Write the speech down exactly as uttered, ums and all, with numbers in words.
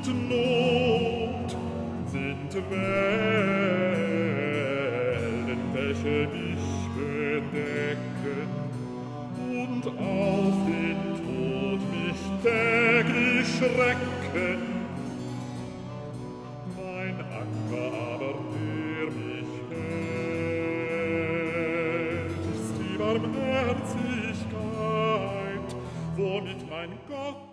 und Not sind Wellen, welche mich bedecken und auf den Tod mich täglich schrecken. Mein Anker aber, der mich hält, ist die Barmherzigkeit, womit mein Gott